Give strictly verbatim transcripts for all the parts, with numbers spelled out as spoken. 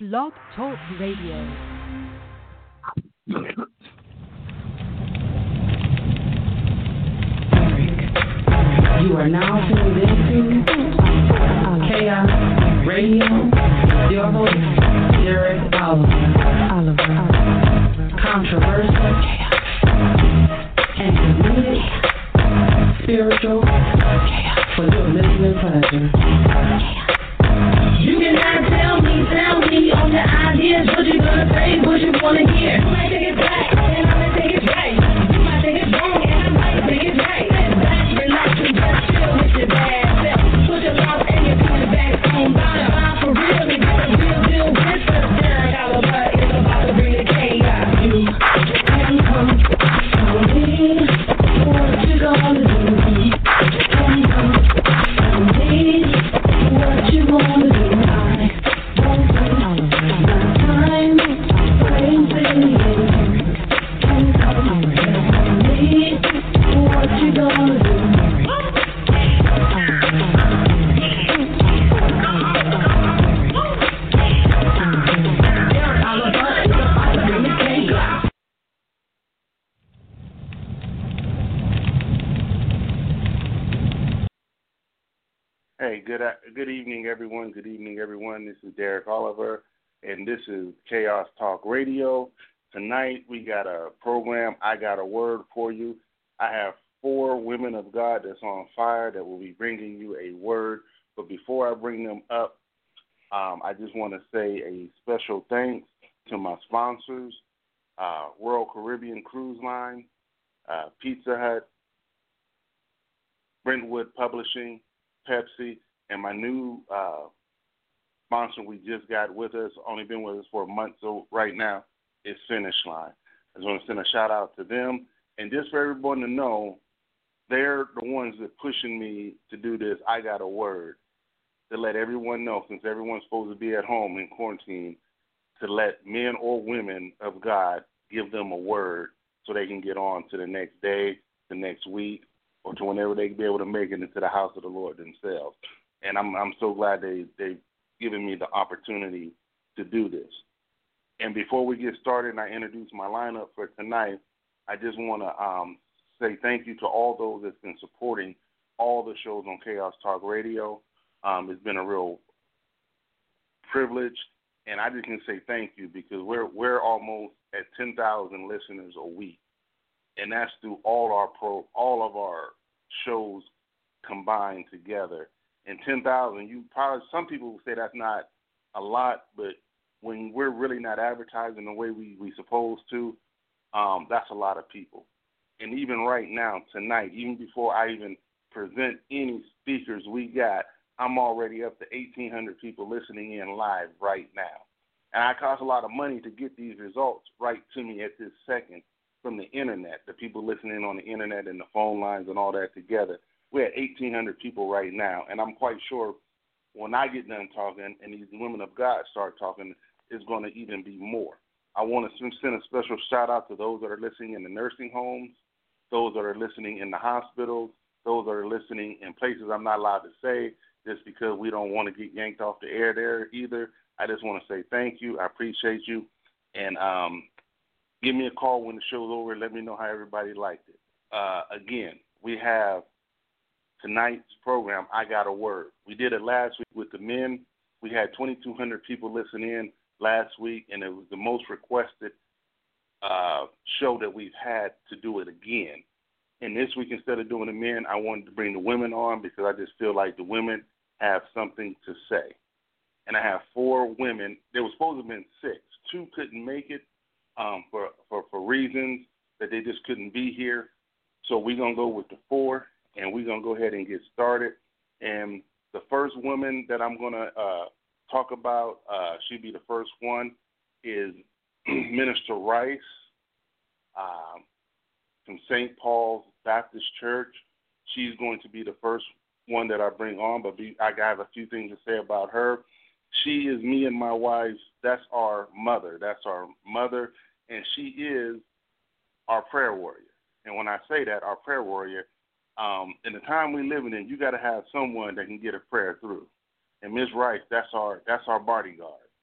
Blog Talk Radio. You are now tuned into Chaos Radio. Your host, Derek Oliver. Oliver. Controversial, and committed, spiritual, for your listening pleasure. You cannot tell me, tell me on your ideas what you gonna say, what you wanna hear. You might think it's black, and I might think it's right. You might think it's wrong, and I might think it's right. Relax, relax, and just chill with your bad self. Put your mouth and your feet back on bottom. I'm for real, and get a real deal with the Derek Oliver is about to bring the chaos. You can come, come in. What you gonna do? Come, come, come in. What you gonna do? Hey, good good evening, everyone. Good evening, everyone. This is Derek Oliver, and this is Chaos Talk Radio. Tonight, we got a program, I Got a Word for You. I have four women of God that's on fire that will be bringing you a word. But before I bring them up, um, I just want to say a special thanks to my sponsors, uh, Royal Caribbean Cruise Line, uh, Pizza Hut, Brentwood Publishing, Pepsi, and my new uh, sponsor we just got with us, only been with us for a month, so right now, is Finish Line. I just want to send a shout out to them. And just for everyone to know, they're the ones that pushing me to do this. I Got a Word, to let everyone know, since everyone's supposed to be at home in quarantine, to let men or women of God give them a word so they can get on to the next day, the next week, or to whenever they can be able to make it into the house of the Lord themselves. And I'm I'm so glad they, they've given me the opportunity to do this. And before we get started and I introduce my lineup for tonight, I just want to um, say thank you to all those that's been supporting all the shows on Chaos Talk Radio. Um, it's been a real privilege, and I just can say thank you because we're we're almost at ten thousand listeners a week. And that's through all our pro, all of our shows combined together. And ten thousand, you probably, some people will say that's not a lot, but when we're really not advertising the way we we supposed to, um, that's a lot of people. And even right now, tonight, even before I even present any speakers we got, I'm already up to eighteen hundred people listening in live right now. And it costs a lot of money to get these results right to me at this second. From the internet, the people listening on the internet and the phone lines and all that together. We're at eighteen hundred people right now, and I'm quite sure when I get done talking and these women of God start talking, it's going to even be more. I want to send a special shout-out to those that are listening in the nursing homes, those that are listening in the hospitals, those that are listening in places I'm not allowed to say just because we don't want to get yanked off the air there either. I just want to say thank you. I appreciate you, and um, give me a call when the show's over and let me know how everybody liked it. Uh, again, we have tonight's program, I Got a Word. We did it last week with the men. We had twenty-two hundred people listen in last week, and it was the most requested uh, show that we've had to do it again. And this week, instead of doing the men, I wanted to bring the women on because I just feel like the women have something to say. And I have four women. There was supposed to have been six. Two couldn't make it. Um, for, for, for reasons that they just couldn't be here. So we're going to go with the four, and we're going to go ahead and get started. And the first woman that I'm going to uh, talk about, uh, she'll be the first one, is Minister Rice um, from Saint Paul's Baptist Church. She's going to be the first one that I bring on, but be, I have a few things to say about her. She is me and my wife's, that's our mother. That's our mother, and she is our prayer warrior. And when I say that, our prayer warrior, um, in the time we're living in, you got to have someone that can get a prayer through. And Miz Rice, that's our that's our bodyguard.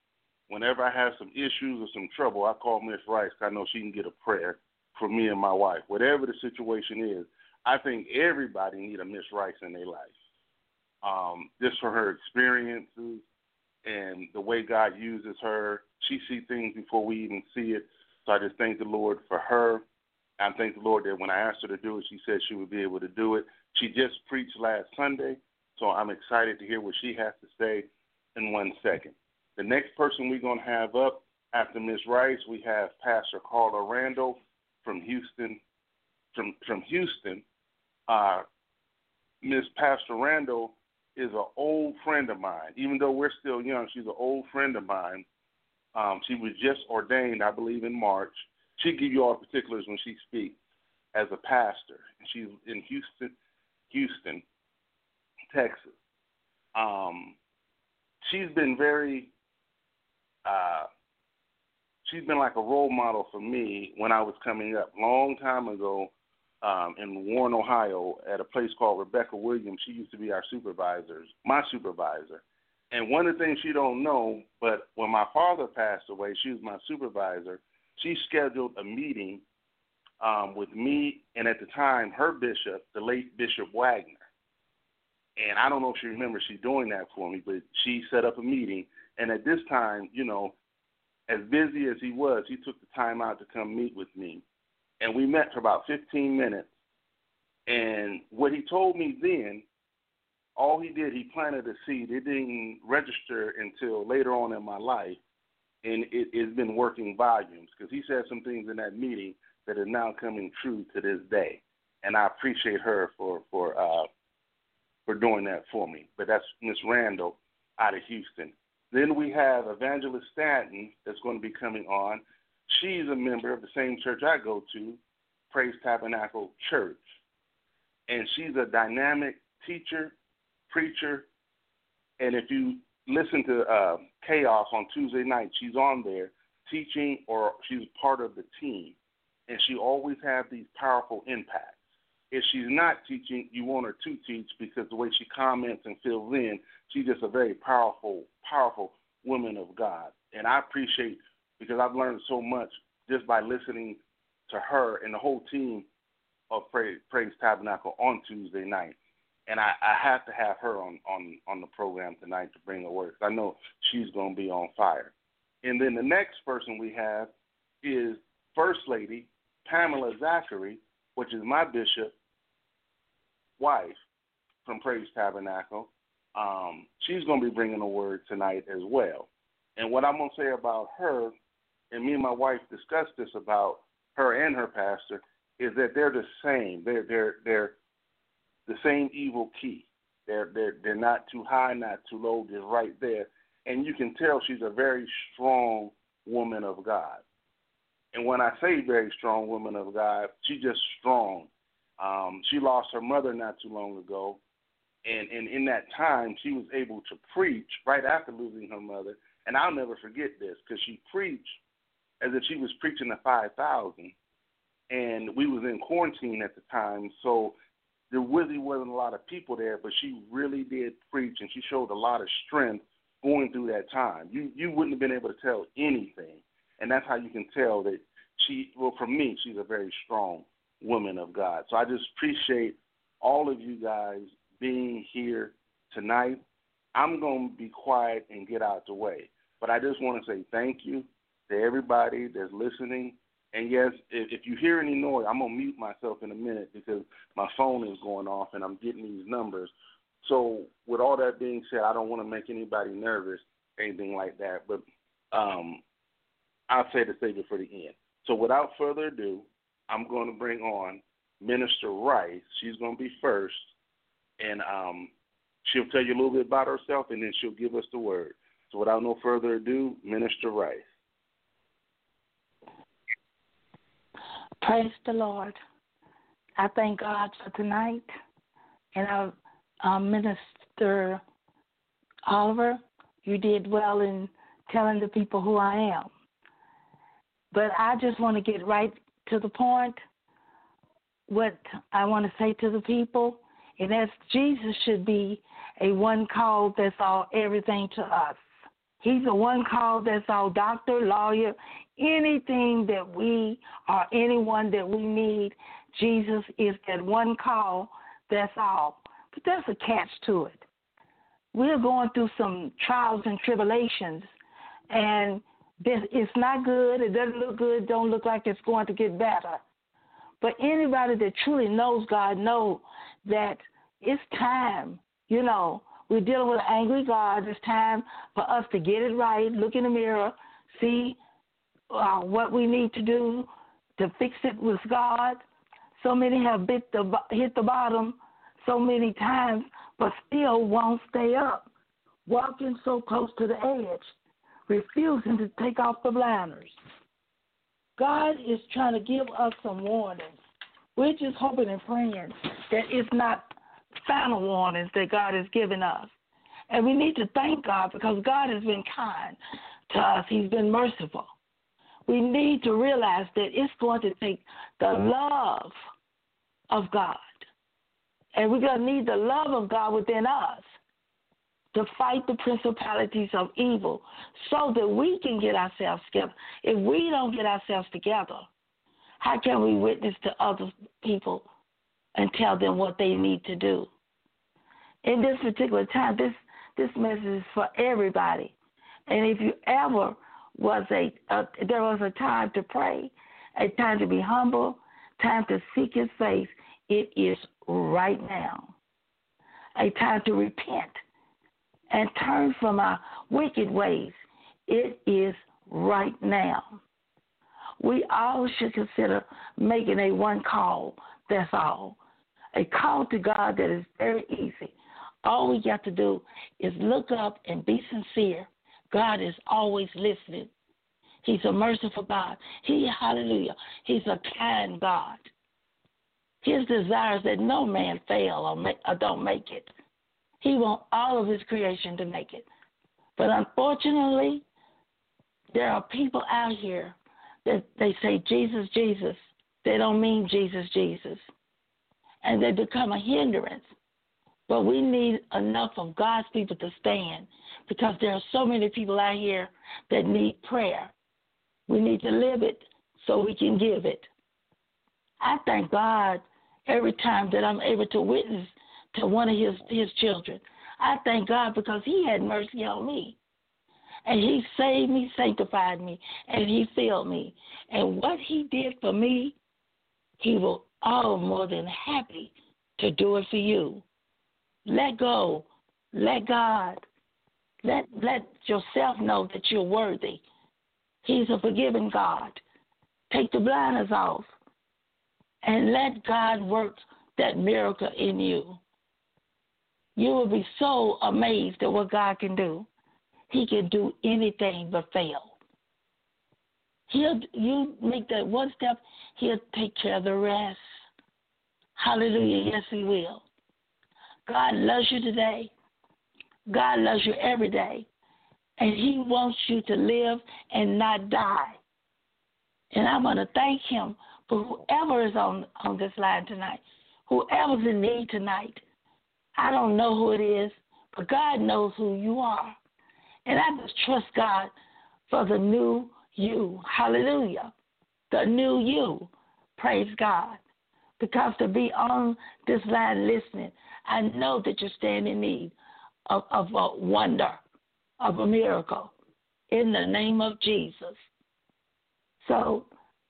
whenever I have some issues or some trouble, I call Miss Rice. I know she can get a prayer for me and my wife. Whatever the situation is, I think everybody need a Miss Rice in their life. Um, just for her experiences and the way God uses her. She sees things before we even see it. So I just thank the Lord for her. I thank the Lord that when I asked her to do it, she said she would be able to do it. She just preached last Sunday, so I'm excited to hear what she has to say in one second. The next person we're going to have up after Miss Rice, we have Pastor Carla Randall from Houston. From from Houston, uh, Miss Pastor Randall is an old friend of mine. Even though we're still young, she's an old friend of mine. Um, she was just ordained, I believe, in March. She'll give you all the particulars when she speaks as a pastor. And she's in Houston, Houston, Texas. Um, she's been very, uh, she's been like a role model for me when I was coming up. Long time ago um, in Warren, Ohio, at a place called Rebecca Williams. She used to be our supervisor, my supervisor. And one of the things you don't know, but when my father passed away, she was my supervisor. She scheduled a meeting um, with me and at the time her bishop, the late Bishop Wagner. And I don't know if she remembers she doing that for me, but she set up a meeting. And at this time, you know, as busy as he was, he took the time out to come meet with me. And we met for about fifteen minutes. And what he told me then, all he did, he planted a seed. It didn't register until later on in my life. And it, it's been working volumes because he said some things in that meeting that are now coming true to this day. And I appreciate her for for uh, for doing that for me. But that's Miss Randall out of Houston. Then we have Evangelist Stanton that's going to be coming on. She's a member of the same church I go to, Praise Tabernacle Church. And she's a dynamic teacher, preacher. And if you listen to uh, Chaos on Tuesday night, she's on there teaching, or she's part of the team. And she always has these powerful impacts. If she's not teaching, you want her to teach because the way she comments and fills in, she's just a very powerful, powerful woman of God. And I appreciate, because I've learned so much just by listening to her and the whole team of Praise, Praise Tabernacle on Tuesday night. And I, I have to have her on, on, on the program tonight to bring her word. I know she's going to be on fire. And then the next person we have is First Lady Pamela Zachary, which is my bishop wife from Praise Tabernacle. Um, she's going to be bringing a word tonight as well. And what I'm going to say about her, and me and my wife discussed this about her and her pastor, is that they're the same. They're they're they're the same evil key. They're they're they're not too high, not too low. They're right there, and you can tell she's a very strong woman of God. And when I say very strong woman of God, she's just strong. Um, she lost her mother not too long ago, and, and in that time, she was able to preach right after losing her mother. And I'll never forget this because she preached as if she was preaching to five thousand, and we was in quarantine at the time, so there really wasn't a lot of people there, but she really did preach, and she showed a lot of strength going through that time. You you wouldn't have been able to tell anything, and that's how you can tell that she, well, for me, she's a very strong woman of God. So I just appreciate all of you guys being here tonight. I'm going to be quiet and get out the way, but I just want to say thank you to everybody that's listening. And yes, if, if you hear any noise, I'm going to mute myself in a minute because my phone is going off and I'm getting these numbers. So with all that being said, I don't want to make anybody nervous, anything like that, but um, I'll say to save it for the end. So without further ado, I'm going to bring on Minister Rice. She's going to be first, and um, she'll tell you a little bit about herself, and then she'll give us the word. So without no further ado, Minister Rice. Praise the Lord. I thank God for tonight, and I, uh, Minister Oliver, you did well in telling the people who I am. But I just want to get right to the point. What I want to say to the people, and that's Jesus should be a one call that's all everything to us. He's the one call that's our doctor, lawyer, anything that we or anyone that we need. Jesus is that one call, that's all. But there's a catch to it. We're going through some trials and tribulations, and this, it's not good. It doesn't look good. Don't look like it's going to get better. But anybody that truly knows God knows that it's time. You know, we're dealing with an angry God. It's time for us to get it right, look in the mirror, see uh, what we need to do to fix it with God. So many have bit the, hit the bottom so many times, but still won't stay up, walking so close to the edge, refusing to take off the blinders. God is trying to give us some warnings. We're just hoping and praying that it's not final warnings that God has given us. And we need to thank God because God has been kind to us. He's been merciful. We need to realize that it's going to take the love of God. And we're going to need the love of God within us to fight the principalities of evil so that we can get ourselves together. If we don't get ourselves together, how can we witness to other people and tell them what they need to do? In this particular time, this, this message is for everybody. And if you ever was a, a, there was a time to pray, a time to be humble, time to seek his face, it is right now. A time to repent and turn from our wicked ways. It is right now. We all should consider making a one call, that's all. A call to God that is very easy. All we got to do is look up and be sincere. God is always listening. He's a merciful God. He, hallelujah, he's a kind God. His desire is that no man fail or, make, or don't make it. He wants all of his creation to make it. But unfortunately, there are people out here that they say, Jesus, Jesus. They don't mean Jesus, Jesus. And they become a hindrance. But we need enough of God's people to stand because there are so many people out here that need prayer. We need to live it so we can give it. I thank God every time that I'm able to witness to one of his, his children. I thank God because he had mercy on me. And he saved me, sanctified me, and he filled me. And what he did for me, he will all more than happy to do it for you. Let go. Let God. Let, let yourself know that you're worthy. He's a forgiving God. Take the blinders off and let God work that miracle in you. You will be so amazed at what God can do. He can do anything but fail. He'll, you make that one step, he'll take care of the rest. Hallelujah. Yes, he will. God loves you today. God loves you every day. And he wants you to live and not die. And I'm going to thank him for whoever is on, on this line tonight, whoever's in need tonight. I don't know who it is, but God knows who you are. And I just trust God for the new you. Hallelujah. The new you. Praise God. Because to be on this line listening, I know that you stand in need of, of a wonder, of a miracle, in the name of Jesus. So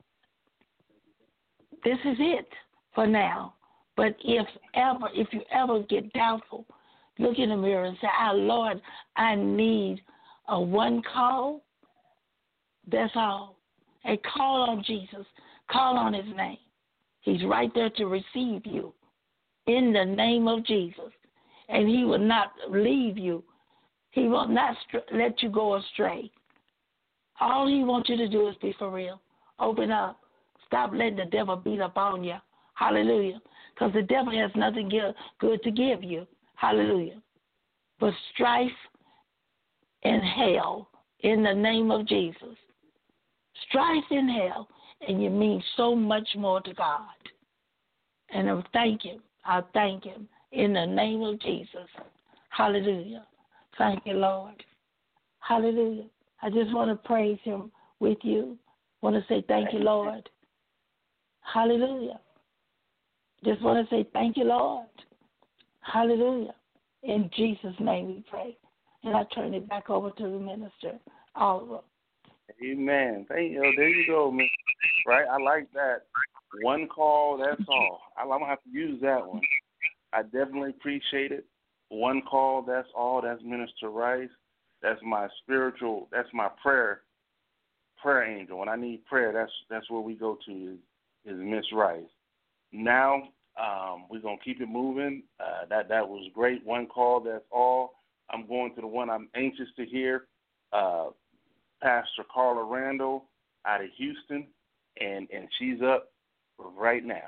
this is it for now. But if ever, if you ever get doubtful, look in the mirror and say, "Ah, Lord, I need a one call." That's all. A call on Jesus. Call on his name. He's right there to receive you in the name of Jesus. And he will not leave you. He will not str- let you go astray. All he wants you to do is be for real. Open up. Stop letting the devil beat up on you. Hallelujah. Because the devil has nothing good to give you. Hallelujah. But strife and hell in the name of Jesus. Strife and hell, and you mean so much more to God. And I thank him. I thank him in the name of Jesus. Hallelujah. Thank you, Lord. Hallelujah. I just want to praise him with you. Want to say thank you, Lord. Hallelujah. Just want to say thank you, Lord. Hallelujah. In Jesus' name we pray. And I turn it back over to the minister, Oliver. Amen. Thank you. There you go, man. Right? I like that. One call, that's all. I'm going to have to use that one. I definitely appreciate it. One call, that's all. That's Minister Rice. That's my spiritual, that's my prayer, prayer angel. When I need prayer, that's that's where we go to is, is Miss Rice. Now, um, we're going to keep it moving. Uh, that, that was great. One call, that's all. I'm going to the one I'm anxious to hear, uh, Pastor Carla Randall out of Houston, and, and she's up right now.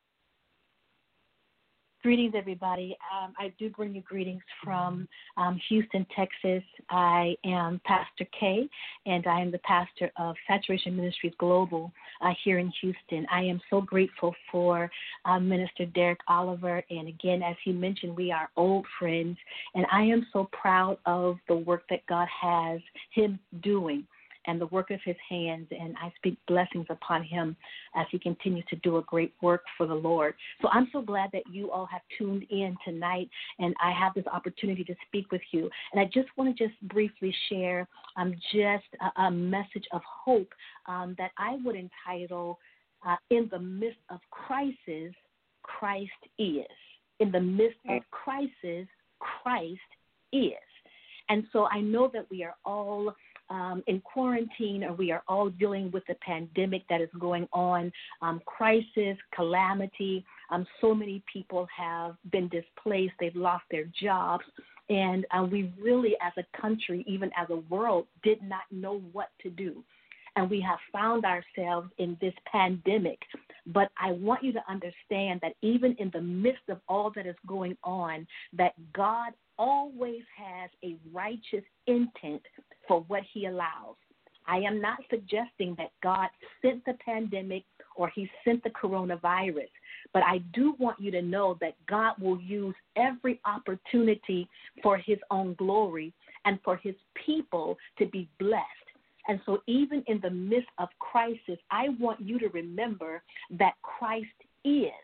Greetings, everybody. Um, I do bring you greetings from um, Houston, Texas. I am Pastor Kay, and I am the pastor of Saturation Ministries Global uh, here in Houston. I am so grateful for uh, Minister Derek Oliver, and again, as he mentioned, we are old friends, and I am so proud of the work that God has him doing and the work of his hands, and I speak blessings upon him as he continues to do a great work for the Lord. So I'm so glad that you all have tuned in tonight, and I have this opportunity to speak with you. And I just want to just briefly share um, just a, a message of hope um, that I would entitle, uh, In the Midst of Crisis, Christ Is. In the midst of crisis, Christ is. And so I know that we are all Um, in quarantine, or we are all dealing with the pandemic that is going on, um, crisis, calamity. Um, so many people have been displaced. They've lost their jobs. And uh, we really, as a country, even as a world, did not know what to do. And we have found ourselves in this pandemic. But I want you to understand that even in the midst of all that is going on, that God always has a righteous intent for what he allows. I am not suggesting that God sent the pandemic or he sent the coronavirus, but I do want you to know that God will use every opportunity for his own glory and for his people to be blessed. And so even in the midst of crisis, I want you to remember that Christ is.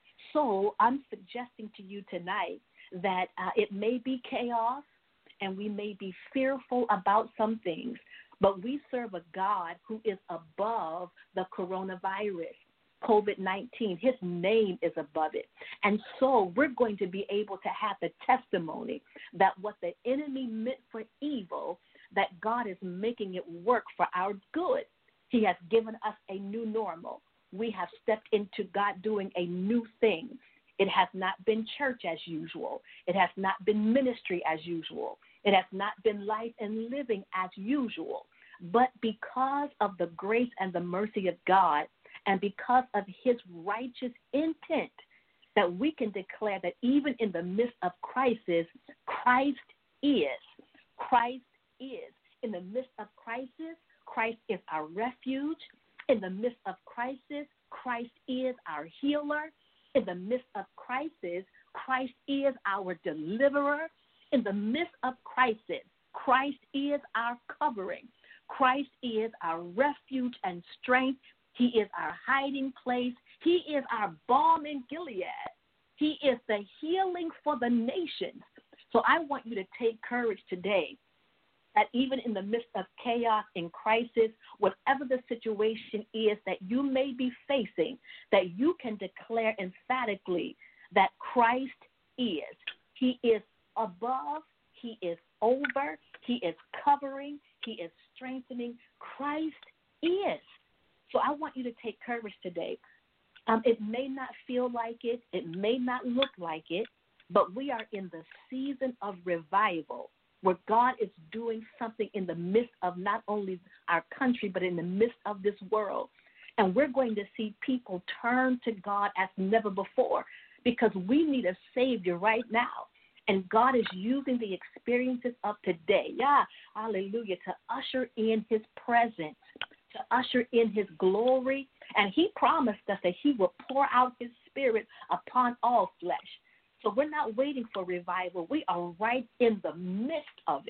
So I'm suggesting to you tonight that uh, it may be chaos and we may be fearful about some things, but we serve a God who is above the coronavirus, covid nineteen. His name is above it. And so we're going to be able to have the testimony that what the enemy meant for evil, that God is making it work for our good. He has given us a new normal. We have stepped into God doing a new thing. It has not been church as usual. It has not been ministry as usual. It has not been life and living as usual. But because of the grace and the mercy of God, and because of his righteous intent, that we can declare that even in the midst of crisis, Christ is. Christ is. In the midst of crisis, Christ is our refuge. In the midst of crisis, Christ is our healer. In the midst of crisis, Christ is our deliverer. In the midst of crisis, Christ is our covering. Christ is our refuge and strength. He is our hiding place. He is our balm in Gilead. He is the healing for the nations. So I want you to take courage today that even in the midst of chaos and crisis, whatever the situation is that you may be facing, that you can declare emphatically that Christ is. He is above, he is over, he is covering, he is strengthening. Christ is. So I want you to take courage today. Um, it may not feel like it, it may not look like it, but we are in the season of revival, where God is doing something in the midst of not only our country, but in the midst of this world. And we're going to see people turn to God as never before, because we need a Savior right now. And God is using the experiences of today, yeah, hallelujah, to usher in his presence, to usher in his glory. And he promised us that he will pour out his spirit upon all flesh. So we're not waiting for revival. We are right in the midst of it.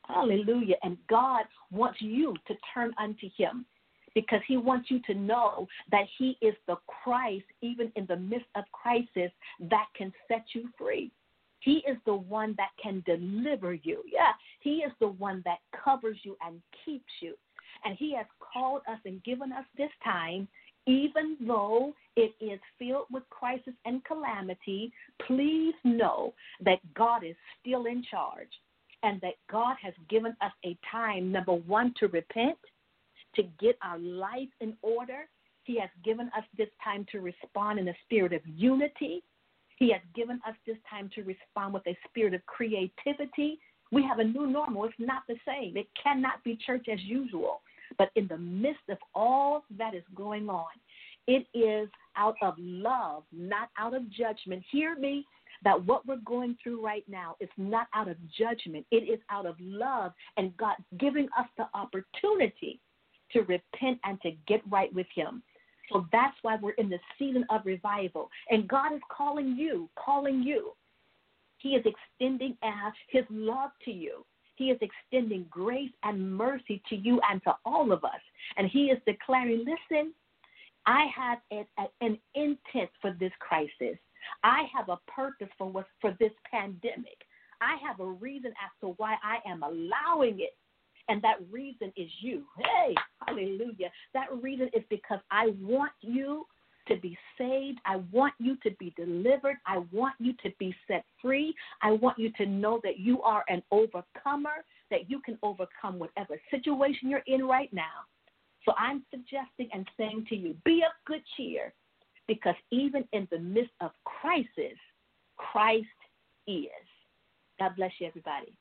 Hallelujah. And God wants you to turn unto him because he wants you to know that he is the Christ, even in the midst of crisis, that can set you free. He is the one that can deliver you. Yeah, he is the one that covers you and keeps you. And he has called us and given us this time, even though it is filled with crisis and calamity. Please know that God is still in charge and that God has given us a time, number one, to repent, to get our life in order. He has given us this time to respond in a spirit of unity. He has given us this time to respond with a spirit of creativity. We have a new normal. It's not the same. It cannot be church as usual. But in the midst of all that is going on, it is out of love, not out of judgment. Hear me, that what we're going through right now is not out of judgment. It is out of love and God giving us the opportunity to repent and to get right with him. So that's why we're in the season of revival. And God is calling you, calling you. He is extending uh, his love to you. He is extending grace and mercy to you and to all of us. And he is declaring, listen, I have an, an intent for this crisis. I have a purpose for, what, for this pandemic. I have a reason as to why I am allowing it. And that reason is you. Hey, hallelujah. That reason is because I want you to be saved. I want you to be delivered. I want you to be set free. I want you to know that you are an overcomer, that you can overcome whatever situation you're in right now. So I'm suggesting and saying to you, be of good cheer, because even in the midst of crisis, Christ is. God bless you, everybody.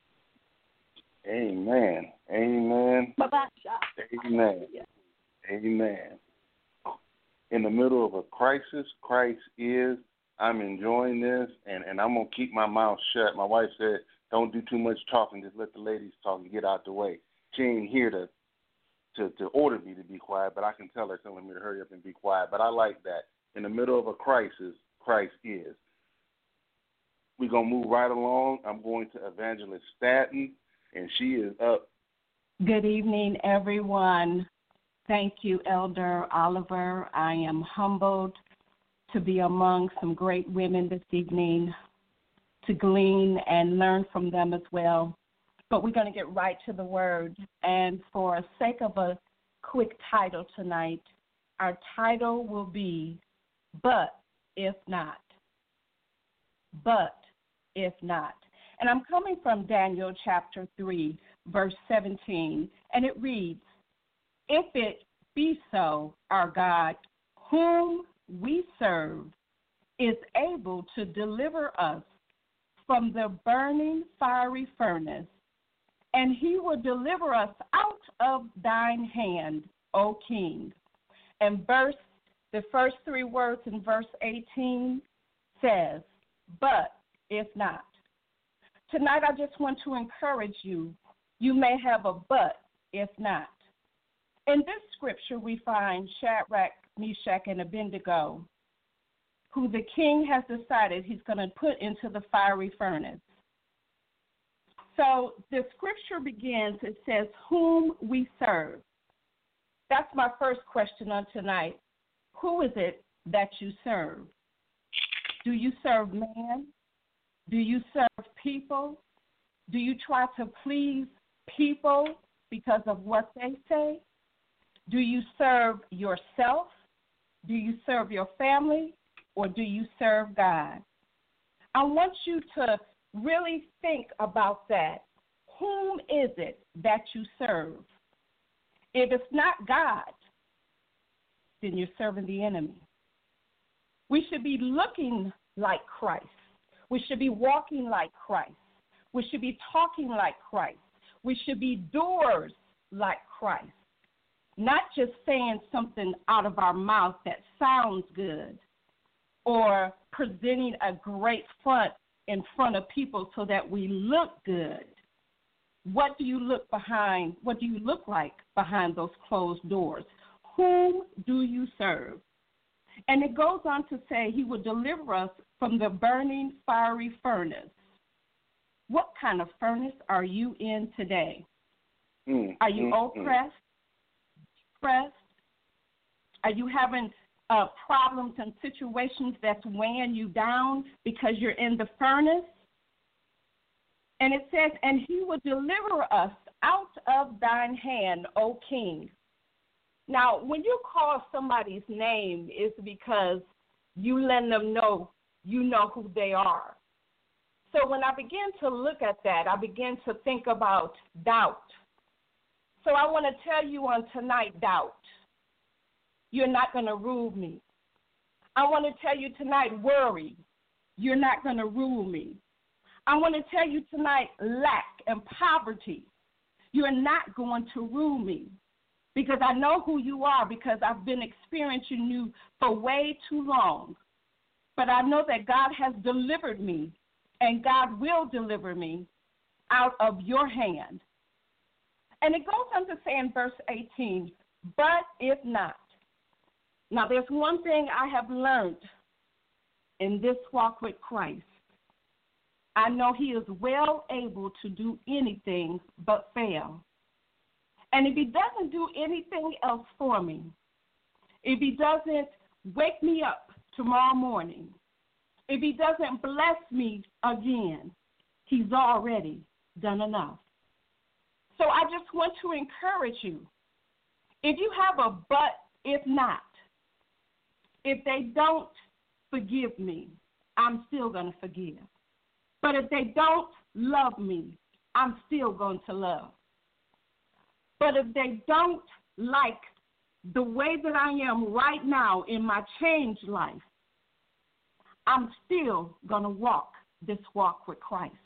Amen. Amen. Bye-bye. Amen. Amen. In the middle of a crisis, Christ is. I'm enjoying this, and, and I'm going to keep my mouth shut. My wife said, don't do too much talking. Just let the ladies talk and get out the way. She ain't here to, to, to order me to be quiet, but I can tell her, telling me to hurry up and be quiet. But I like that. In the middle of a crisis, Christ is. We're going to move right along. I'm going to Evangelist Staton, and she is up. Good evening, everyone. Thank you, Elder Oliver. I am humbled to be among some great women this evening, to glean and learn from them as well. But we're going to get right to the word. And for the sake of a quick title tonight, our title will be, But If Not. But If Not. And I'm coming from Daniel chapter three, verse seventeen, and it reads, If it be so, our God, whom we serve, is able to deliver us from the burning fiery furnace, and he will deliver us out of thine hand, O King. And verse, the first three words in verse eighteen says, But if not. Tonight, I just want to encourage you. You may have a but if not. In this scripture, we find Shadrach, Meshach, and Abednego, who the king has decided he's going to put into the fiery furnace. So the scripture begins, it says, whom we serve. That's my first question on tonight. Who is it that you serve? Do you serve man? Do you serve people? Do you try to please people because of what they say? Do you serve yourself? Do you serve your family? Or do you serve God? I want you to really think about that. Whom is it that you serve? If it's not God, then you're serving the enemy. We should be looking like Christ. We should be walking like Christ. We should be talking like Christ. We should be doers like Christ. Not just saying something out of our mouth that sounds good or presenting a great front in front of people so that we look good. What do you look behind? What do you look like behind those closed doors? Whom do you serve? And it goes on to say he will deliver us from the burning fiery furnace. What kind of furnace are you in today? Mm, Are you mm, oppressed, pressed? Are you having uh, problems and situations that's weighing you down because you're in the furnace? And it says, and he will deliver us out of thine hand, O King. Now, when you call somebody's name, it's because you let them know you know who they are. So when I began to look at that, I began to think about doubt. So I want to tell you on tonight, doubt, you're not going to rule me. I want to tell you tonight, worry, you're not going to rule me. I want to tell you tonight, lack and poverty, you're not going to rule me. Because I know who you are, because I've been experiencing you for way too long. But I know that God has delivered me, and God will deliver me out of your hand. And it goes on to say in verse eighteen, but if not. Now, there's one thing I have learned in this walk with Christ. I know he is well able to do anything but fail. And if he doesn't do anything else for me, if he doesn't wake me up tomorrow morning, if he doesn't bless me again, he's already done enough. So I just want to encourage you, if you have a but if not, if they don't forgive me, I'm still going to forgive. But if they don't love me, I'm still going to love. But if they don't like the way that I am right now in my changed life, I'm still going to walk this walk with Christ.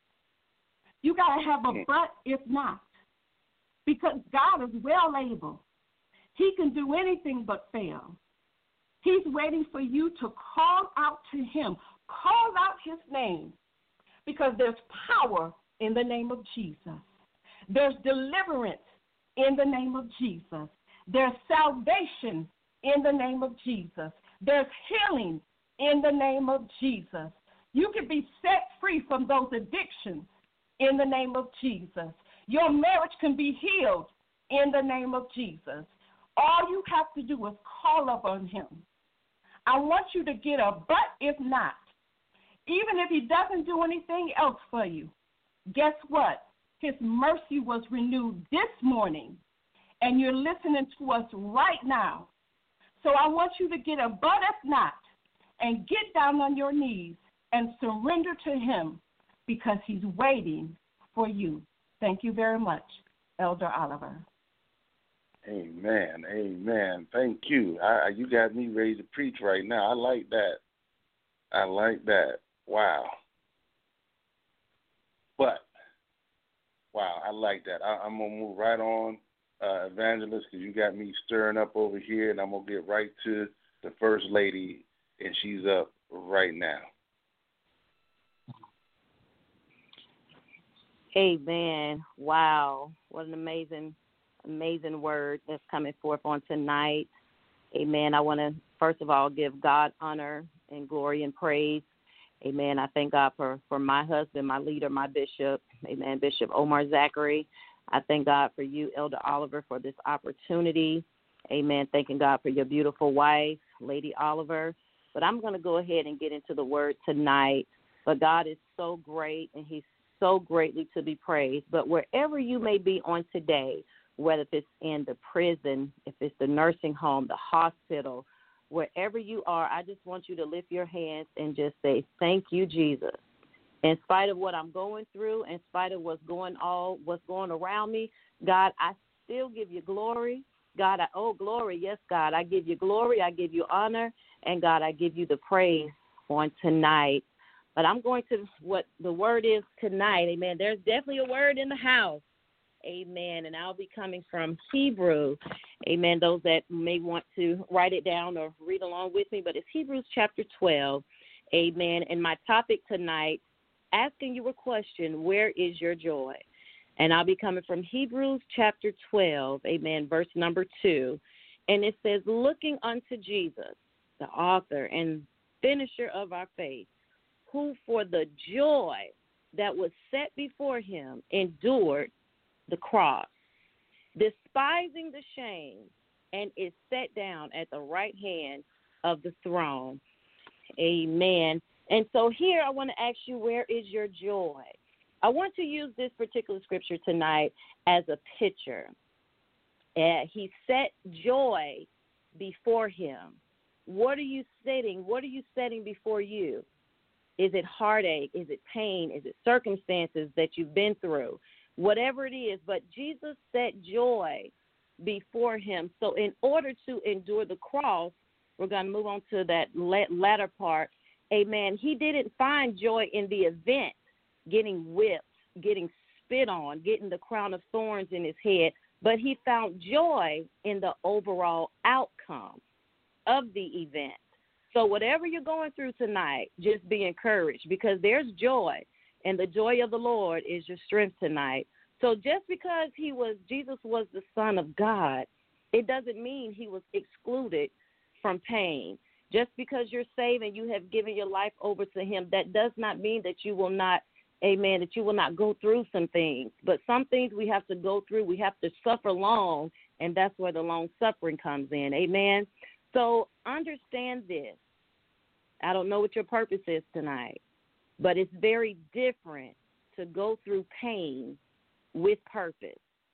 You got to have a but if not, because God is well able. He can do anything but fail. He's waiting for you to call out to him, call out his name, because there's power in the name of Jesus. There's deliverance in the name of Jesus. There's salvation in the name of Jesus. There's healing in the name of Jesus. You can be set free from those addictions in the name of Jesus. Your marriage can be healed in the name of Jesus. All you have to do is call upon him. I want you to get a but if not. Even if he doesn't do anything else for you, guess what? His mercy was renewed this morning, and you're listening to us right now. So I want you to get a but if not and get down on your knees and surrender to him, because he's waiting for you. Thank you very much, Elder Oliver. Amen. Amen. Thank you. I, you got me ready to preach right now. I like that. I like that. Wow. But, wow, I like that. I, I'm going to move right on, uh, Evangelist, because you got me stirring up over here, and I'm going to get right to the First Lady, and she's up right now. Amen. Wow. What an amazing, amazing word that's coming forth on tonight. Amen. I want to, first of all, give God honor and glory and praise. Amen. I thank God for, for my husband, my leader, my bishop. Amen. Bishop Omar Zachary. I thank God for you, Elder Oliver, for this opportunity. Amen. Thanking God for your beautiful wife, Lady Oliver. But I'm going to go ahead and get into the word tonight. But God is so great, and he's so greatly to be praised. But wherever you may be on today, whether it's in the prison, if it's the nursing home, the hospital, wherever you are, I just want you to lift your hands and just say, thank you, Jesus. In spite of what I'm going through, in spite of what's going all, what's going around me, God, I still give you glory. God, I, oh, glory, yes, God, I give you glory, I give you honor, and God, I give you the praise on tonight. But I'm going to what the word is tonight, amen. There's definitely a word in the house, amen, and I'll be coming from Hebrew, amen, those that may want to write it down or read along with me, but it's Hebrews chapter twelve, amen, and my topic tonight, asking you a question, where is your joy? And I'll be coming from Hebrews chapter twelve, amen, verse number two, and it says, looking unto Jesus, the author and finisher of our faith, who for the joy that was set before him endured the cross, despising the shame, and is set down at the right hand of the throne. Amen. And so here I want to ask you, where is your joy? I want to use this particular scripture tonight as a picture. Uh, he set joy before him. What are you setting? What are you setting before you? Is it heartache? Is it pain? Is it circumstances that you've been through? Whatever it is, but Jesus set joy before him. So in order to endure the cross, we're going to move on to that latter part. Amen. He didn't find joy in the event, getting whipped, getting spit on, getting the crown of thorns in his head, but he found joy in the overall outcome of the event. So whatever you're going through tonight, just be encouraged, because there's joy, and the joy of the Lord is your strength tonight. So just because he was, Jesus was the Son of God, it doesn't mean he was excluded from pain. Just because you're saved and you have given your life over to him, that does not mean that you will not, amen, that you will not go through some things. But some things we have to go through, we have to suffer long, and that's where the long suffering comes in. Amen. So understand this. I don't know what your purpose is tonight, but it's very different to go through pain with purpose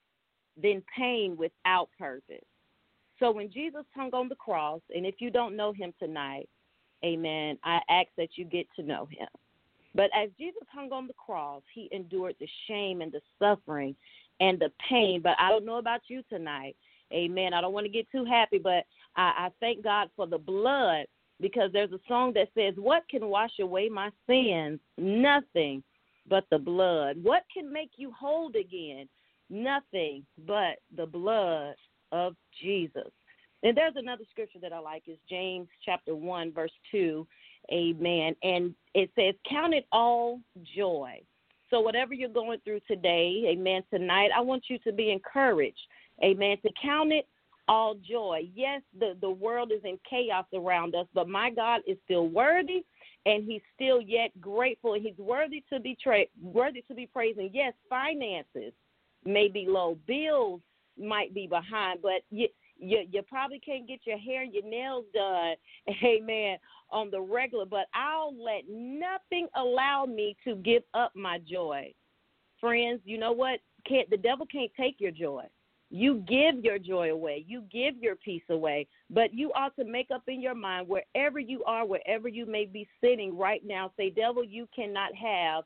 than pain without purpose. So when Jesus hung on the cross, and if you don't know him tonight, amen, I ask that you get to know him. But as Jesus hung on the cross, he endured the shame and the suffering and the pain. But I don't know about you tonight, amen. I don't want to get too happy, but I, I thank God for the blood, because there's a song that says, what can wash away my sins? Nothing but the blood. What can make you whole again? Nothing but the blood of Jesus. And there's another scripture that I like, is James chapter one, verse two, amen. And it says, count it all joy. So whatever you're going through today, amen, tonight, I want you to be encouraged, amen, to count it all joy. Yes, the, the world is in chaos around us, but my God is still worthy, and he's still yet grateful. He's worthy to be tra- worthy to be praised. And yes, finances may be low, bills might be behind, but you, you you probably can't get your hair and your nails done, amen, on the regular. But I'll let nothing allow me to give up my joy. Friends, you know what? Can't, the devil can't take your joy. You give your joy away. You give your peace away. But you ought to make up in your mind, wherever you are, wherever you may be sitting right now, say, devil, you cannot have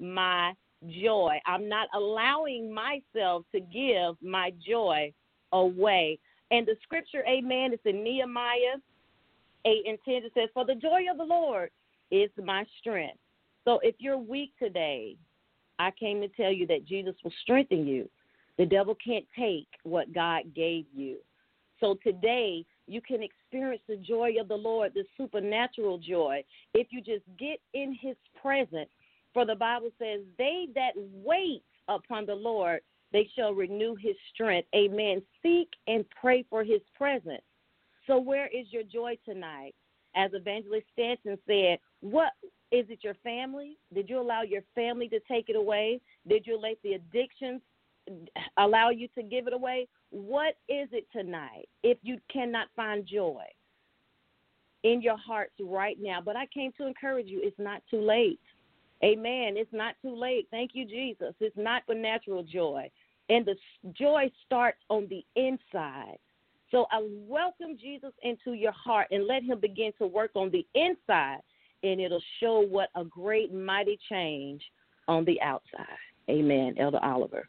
my joy. I'm not allowing myself to give my joy away. And the scripture, amen, is in Nehemiah eight and ten. It says, for the joy of the Lord is my strength. So if you're weak today, I came to tell you that Jesus will strengthen you. The devil can't take what God gave you. So today, you can experience the joy of the Lord, the supernatural joy, if you just get in his presence. For the Bible says, they that wait upon the Lord, they shall renew his strength. Amen. Seek and pray for his presence. So where is your joy tonight? As Evangelist Stanton said, what is it, your family? Did you allow your family to take it away? Did you let the addictions allow you to give it away? What is it tonight if you cannot find joy in your hearts right now? But I came to encourage you, it's not too late. Amen. It's not too late. Thank you, Jesus. It's not for natural joy. And the joy starts on the inside. So I welcome Jesus into your heart and let him begin to work on the inside, and it'll show what a great, mighty change on the outside. Amen. Elder Oliver.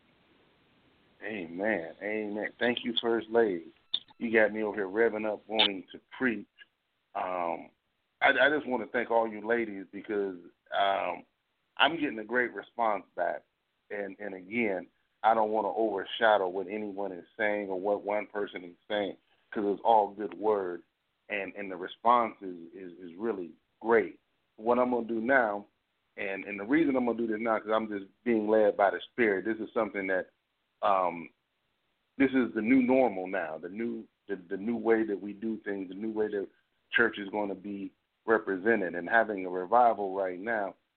Amen. Amen. Thank you, First Lady. You got me over here revving up wanting to preach. Um, I, I just want to thank all you ladies, because um, I'm getting a great response back. And, and again, I don't want to overshadow what anyone is saying or what one person is saying, because it's all good word. And, and the response is, is, is really great. What I'm going to do now, and, and the reason I'm going to do this now, because I'm just being led by the Spirit. This is something that Um, this is the new normal now, the new the, the new way that we do things, the new way that church is going to be represented, and having a revival right now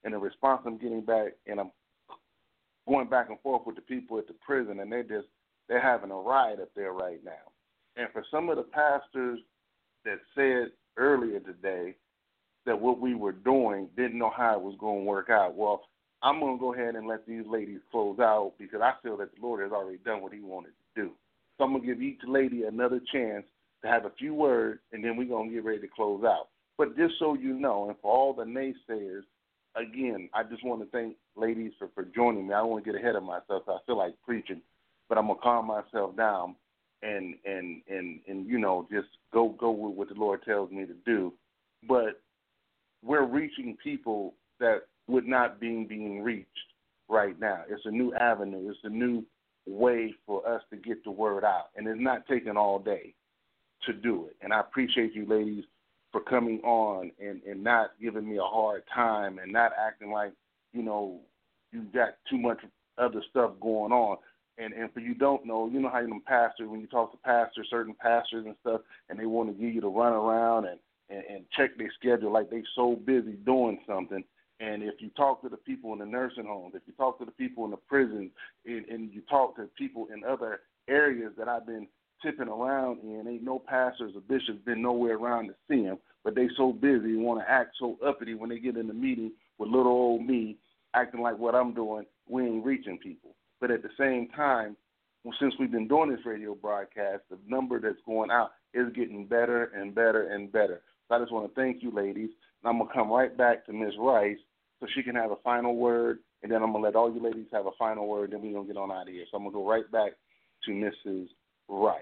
and the response I'm getting back, and I'm going back and forth with the people at the prison, and they're just, they're having a riot up there right now. And for some of the pastors that said earlier today that what we were doing didn't know how it was going to work out, well, I'm going to go ahead and let these ladies close out because I feel that the Lord has already done what he wanted to do. So I'm going to give each lady another chance to have a few words, and then we're going to get ready to close out. But just so you know, and for all the naysayers, again, I just want to thank ladies for, for joining me. I don't want to get ahead of myself. I feel like preaching, but I'm going to calm myself down and, and, and, and you know, just go, go with what the Lord tells me to do. But we're reaching people that would not be being reached right now. It's a new avenue. It's a new way for us to get the word out, and it's not taking all day to do it. And I appreciate you ladies for coming on and, and not giving me a hard time and not acting like, you know, you got too much other stuff going on. And and for you don't know, you know how them pastors, when you talk to pastors, certain pastors and stuff, and they want to give you to run around and, and, and check their schedule like they so busy doing something. And if you talk to the people in the nursing homes, if you talk to the people in the prisons, and, and you talk to people in other areas that I've been tipping around in, ain't no pastors or bishops been nowhere around to see them, but they so busy and want to act so uppity when they get in the meeting with little old me acting like what I'm doing, we ain't reaching people. But at the same time, well, since we've been doing this radio broadcast, the number that's going out is getting better and better and better. So I just want to thank you, ladies. And I'm going to come right back to Miz Rice so she can have a final word, and then I'm going to let all you ladies have a final word, then we're going to get on out of here. So I'm going to go right back to Missus Rice.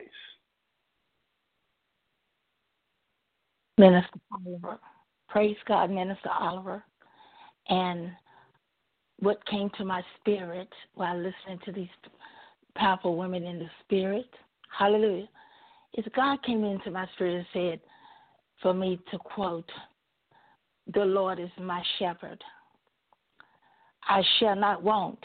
Minister Oliver. Praise God, Minister Oliver. And what came to my spirit while listening to these powerful women in the spirit, hallelujah, is God came into my spirit and said for me to quote, "The Lord is my shepherd. I shall not want.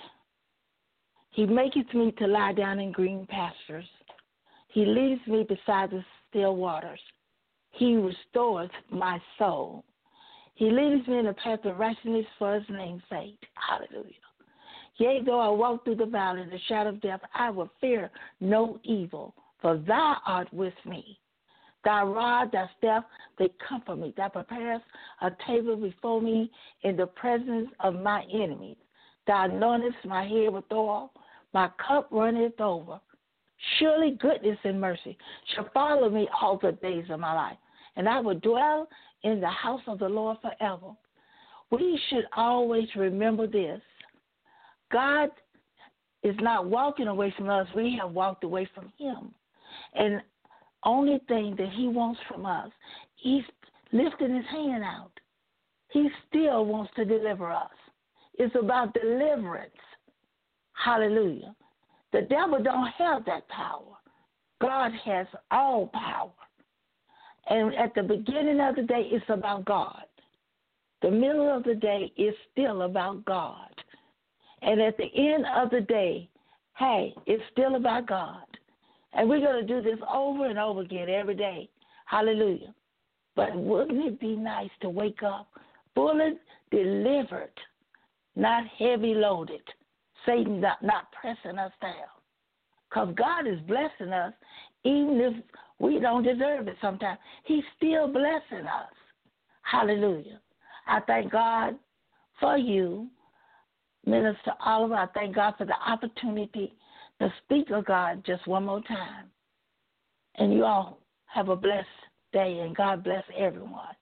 He maketh me to lie down in green pastures. He leads me beside the still waters. He restoreth my soul. He leads me in the path of righteousness for his name's sake." Hallelujah. "Yea, though I walk through the valley of the shadow of death, I will fear no evil, for thou art with me. Thy rod, thy staff, they comfort me. Thou preparest a table before me in the presence of my enemies. Thou anointest my head with oil. My cup runneth over. Surely goodness and mercy shall follow me all the days of my life, and I will dwell in the house of the Lord forever." We should always remember this. God is not walking away from us. We have walked away from him. And only thing that he wants from us, he's lifting his hand out. He still wants to deliver us. It's about deliverance. Hallelujah. The devil don't have that power. God has all power. And at the beginning of the day, it's about God. The middle of the day is still about God. And at the end of the day, hey, it's still about God. And we're going to do this over and over again every day. Hallelujah. But wouldn't it be nice to wake up fully delivered, not heavy loaded, Satan not, not pressing us down? Because God is blessing us even if we don't deserve it sometimes. He's still blessing us. Hallelujah. I thank God for you, Minister Oliver. I thank God for the opportunity to speak of God just one more time. And you all have a blessed day, and God bless everyone.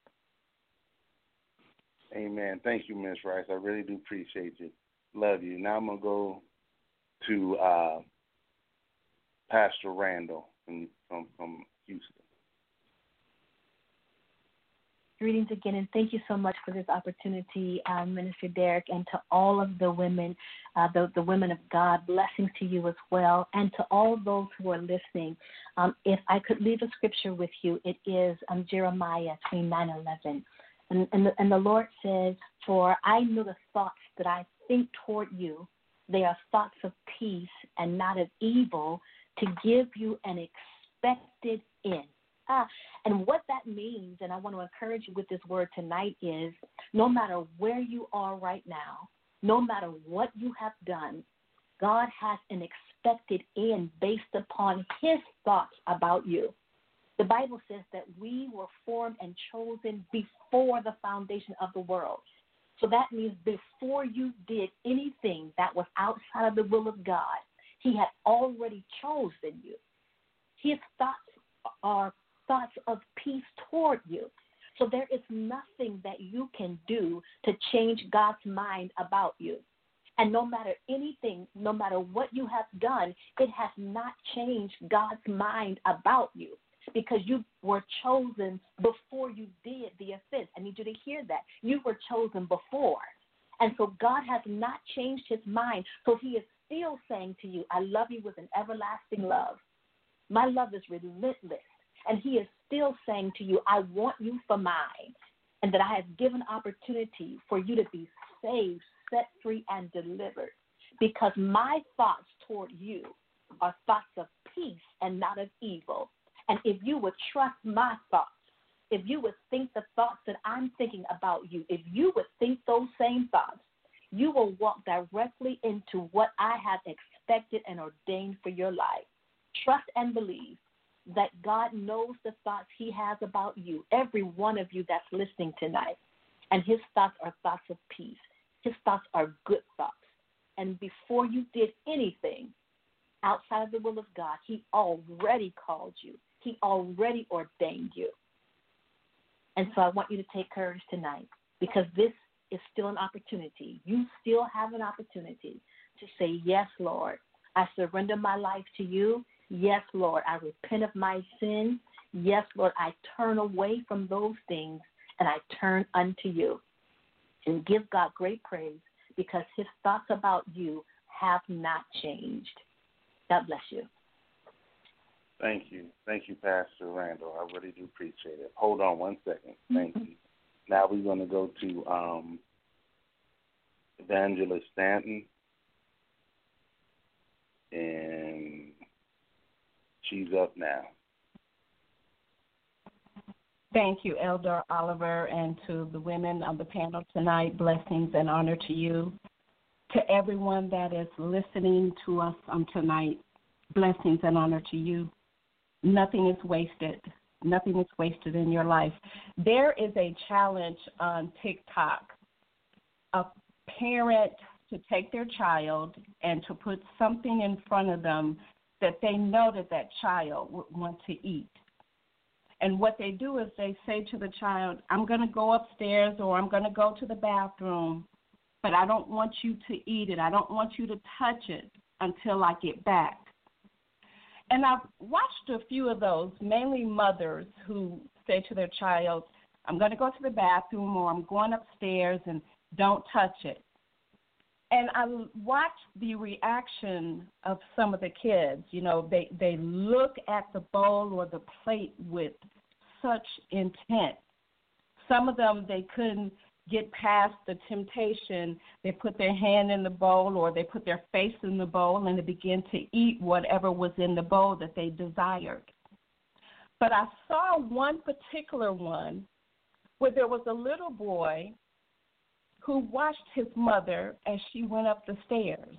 Amen. Thank you, Miz Rice. I really do appreciate you. Love you. Now I'm going to go to uh, Pastor Randall from, from, from Houston. Greetings again, and thank you so much for this opportunity, um, Minister Derek, and to all of the women, uh, the, the women of God. Blessings to you as well, and to all those who are listening. Um, if I could leave a scripture with you, it is um, Jeremiah twenty-nine eleven. And, and, the, and the Lord says, "For I know the thoughts that I think toward you. They are thoughts of peace and not of evil, to give you an expected end." And what that means, and I want to encourage you with this word tonight, is no matter where you are right now, no matter what you have done, God has an expected end based upon his thoughts about you. The Bible says that we were formed and chosen before the foundation of the world. So that means before you did anything that was outside of the will of God, he had already chosen you. His thoughts are thoughts of peace toward you. So there is nothing that you can do to change God's mind about you. And no matter anything, no matter what you have done, it has not changed God's mind about you, because you were chosen before you did the offense. I need you to hear that. You were chosen before. And so God has not changed his mind. So he is still saying to you, I love you with an everlasting love. My love is relentless. And he is still saying to you, I want you for mine, and that I have given opportunity for you to be saved, set free, and delivered, because my thoughts toward you are thoughts of peace and not of evil. And if you would trust my thoughts, if you would think the thoughts that I'm thinking about you, if you would think those same thoughts, you will walk directly into what I have expected and ordained for your life. Trust and believe that God knows the thoughts he has about you, every one of you that's listening tonight. And his thoughts are thoughts of peace. His thoughts are good thoughts. And before you did anything outside of the will of God, he already called you. He already ordained you. And so I want you to take courage tonight, because this is still an opportunity. You still have an opportunity to say, yes, Lord, I surrender my life to you. Yes, Lord, I repent of my sin. Yes, Lord, I turn away from those things and I turn unto you. And give God great praise, because his thoughts about you have not changed. God bless you. Thank you. Thank you, Pastor Randall. I really do appreciate it. Hold on one second. Thank mm-hmm. you. Now we're going to go to um, Evangelist Stanton. And she's up now. Thank you, Elder Oliver, and to the women on the panel tonight. Blessings and honor to you. To everyone that is listening to us on tonight, blessings and honor to you. Nothing is wasted. Nothing is wasted in your life. There is a challenge on TikTok. A parent to take their child and to put something in front of them that they know that that child would want to eat. And what they do is they say to the child, I'm going to go upstairs or I'm going to go to the bathroom, but I don't want you to eat it. I don't want you to touch it until I get back. And I've watched a few of those, mainly mothers who say to their child, I'm going to go to the bathroom or I'm going upstairs and don't touch it. And I watched the reaction of some of the kids. You know, they, they look at the bowl or the plate with such intent. Some of them, they couldn't get past the temptation. They put their hand in the bowl or they put their face in the bowl and they began to eat whatever was in the bowl that they desired. But I saw one particular one where there was a little boy who watched his mother as she went up the stairs.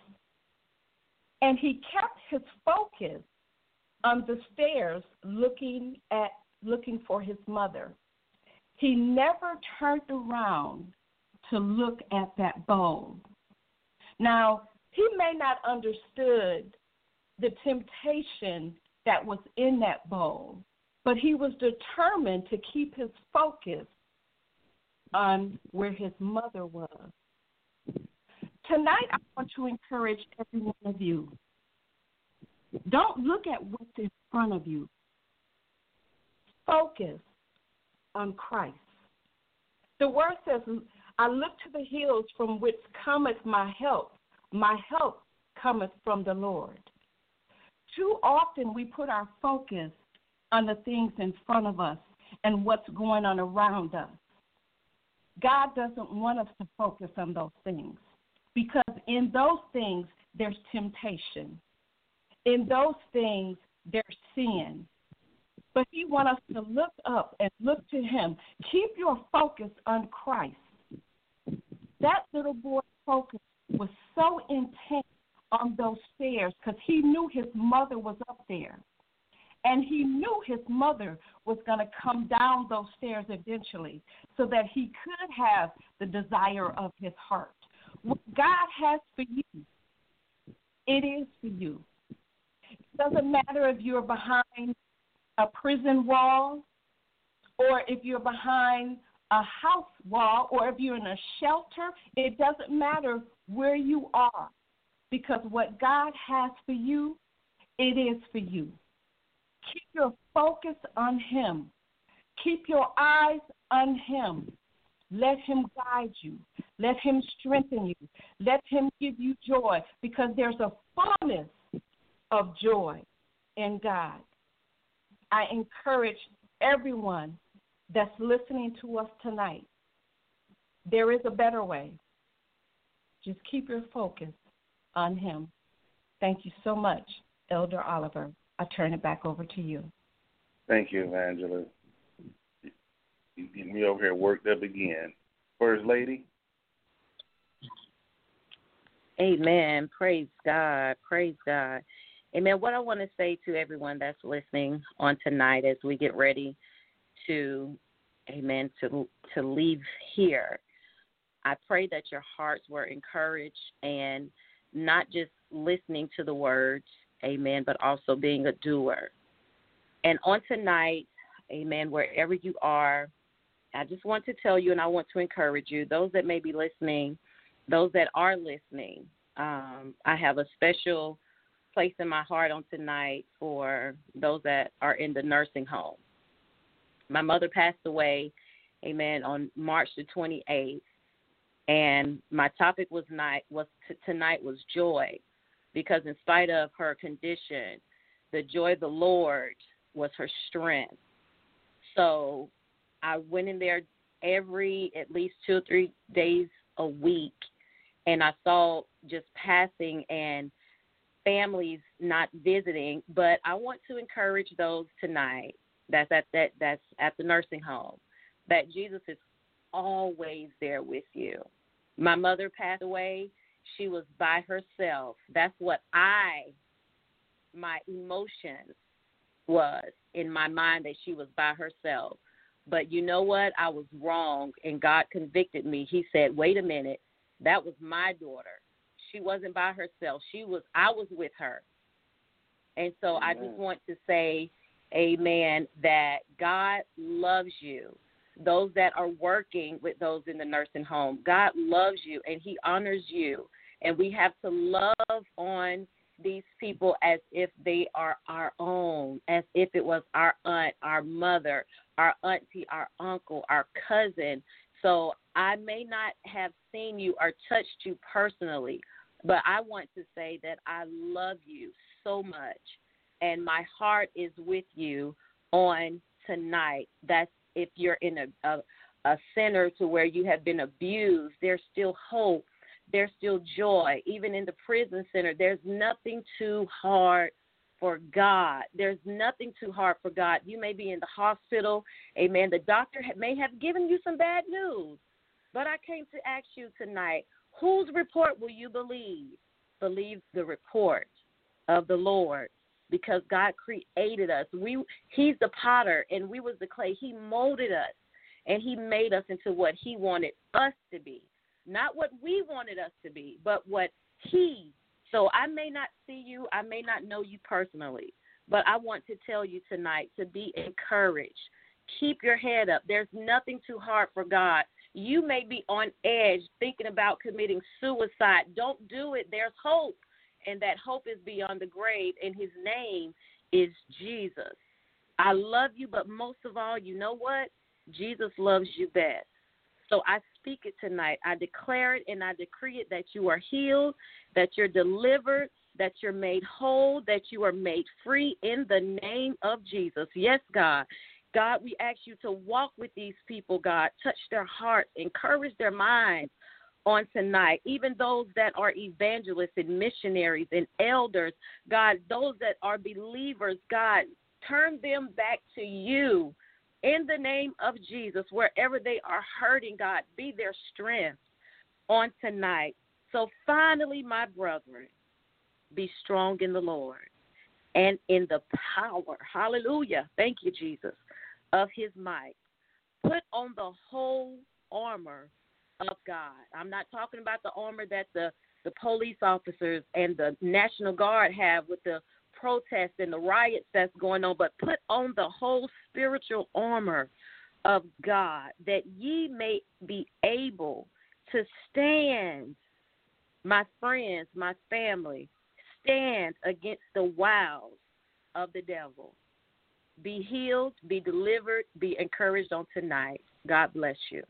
And he kept his focus on the stairs looking at looking for his mother. He never turned around to look at that bowl. Now, he may not understood the temptation that was in that bowl, but he was determined to keep his focus on where his mother was. Tonight, I want to encourage every one of you. Don't look at what's in front of you. Focus on Christ. The word says, I look to the hills from which cometh my help. My help cometh from the Lord. Too often we put our focus on the things in front of us and what's going on around us. God doesn't want us to focus on those things, because in those things there's temptation. In those things there's sin. But he wants us to look up and look to him. Keep your focus on Christ. That little boy's focus was so intense on those stairs because he knew his mother was up there. And he knew his mother was going to come down those stairs eventually so that he could have the desire of his heart. What God has for you, it is for you. It doesn't matter if you're behind a prison wall or if you're behind a house wall or if you're in a shelter. It doesn't matter where you are, because what God has for you, it is for you. Keep your focus on him. Keep your eyes on him. Let him guide you. Let him strengthen you. Let him give you joy, because there's a fullness of joy in God. I encourage everyone that's listening to us tonight, there is a better way. Just keep your focus on him. Thank you so much, Elder Oliver. I turn it back over to you. Thank you, Angela. You get me over here worked up again. First Lady. Amen. Praise God. Praise God. Amen. What I want to say to everyone that's listening on tonight as we get ready to, amen, to to leave here, I pray that your hearts were encouraged and not just listening to the words, amen, but also being a doer. And on tonight, amen, wherever you are, I just want to tell you and I want to encourage you, those that may be listening, those that are listening, um, I have a special place in my heart on tonight for those that are in the nursing home. My mother passed away, amen, on March the twenty-eighth, and my topic was night was t- tonight was joy, because in spite of her condition, the joy of the Lord was her strength. So I went in there every at least two or three days a week, and I saw just passing and families not visiting. But I want to encourage those tonight that's at that that's at the nursing home that Jesus is always there with you. My mother passed away. She was by herself. That's what I, my emotions was in my mind, that she was by herself. But you know what? I was wrong, and God convicted me. He said, wait a minute, that was my daughter. She wasn't by herself. She was, I was with her. And so Amen. I just want to say, amen, that God loves you. Those that are working with those in the nursing home, God loves you and he honors you. And we have to love on these people as if they are our own, as if it was our aunt, our mother, our auntie, our uncle, our cousin. So I may not have seen you or touched you personally, but I want to say that I love you so much, and my heart is with you on tonight. That's if you're in a, a, a center to where you have been abused, there's still hope. There's still joy. Even in the prison center, there's nothing too hard for God. There's nothing too hard for God. You may be in the hospital. Amen. The doctor may have given you some bad news. But I came to ask you tonight, whose report will you believe? Believe the report of the Lord, because God created us. We, He's the potter, and we was the clay. He molded us, and he made us into what he wanted us to be. Not what we wanted us to be, but what he. So I may not see you, I may not know you personally, but I want to tell you tonight to be encouraged. Keep your head up. There's nothing too hard for God. You may be on edge thinking about committing suicide. Don't do it. There's hope, and that hope is beyond the grave, and his name is Jesus. I love you, but most of all, you know what? Jesus loves you best. So I speak it tonight. I declare it and I decree it that you are healed, that you're delivered, that you're made whole, that you are made free in the name of Jesus. Yes, God. God, we ask you to walk with these people, God. Touch their hearts, encourage their minds on tonight. Even those that are evangelists and missionaries and elders, God, those that are believers, God, turn them back to you in the name of Jesus. Wherever they are hurting, God, be their strength on tonight. So finally, my brethren, be strong in the Lord and in the power, hallelujah, thank you, Jesus, of his might. Put on the whole armor of God. I'm not talking about the armor that the, the police officers and the National Guard have with the protests and the riots that's going on, but put on the whole spiritual armor of God, that ye may be able to stand, my friends, my family, stand against the wiles of the devil. Be healed, be delivered, be encouraged on tonight. God bless you.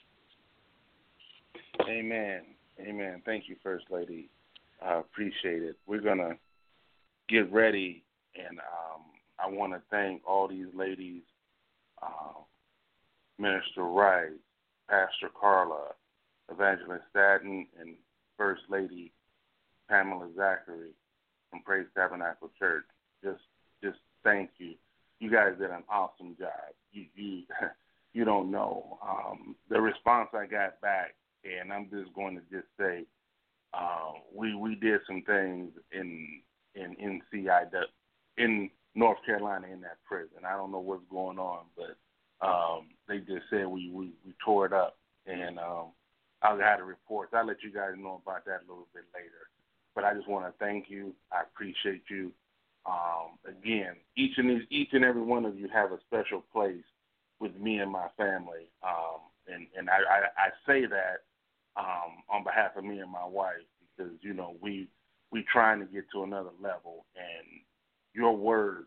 Amen. Amen. Thank you, First Lady. I appreciate it. We're going to get ready, and um, I want to thank all these ladies, uh, Minister Rice, Pastor Carla, Evangelist Staten, and First Lady Pamela Zachary from Praise Tabernacle Church. Just just thank you. You guys did an awesome job. You you, you don't know. Um, the response I got back, and I'm just going to just say, uh, we, we did some things in in N C I W, in North Carolina, in that prison. I don't know what's going on, but um, they just said we, we, we tore it up, and um, I had a report. I'll let you guys know about that a little bit later. But I just want to thank you. I appreciate you. Um, again, each and each and every one of you have a special place with me and my family, um, and and I, I, I say that um, on behalf of me and my wife, because you know we we trying to get to another level, and your words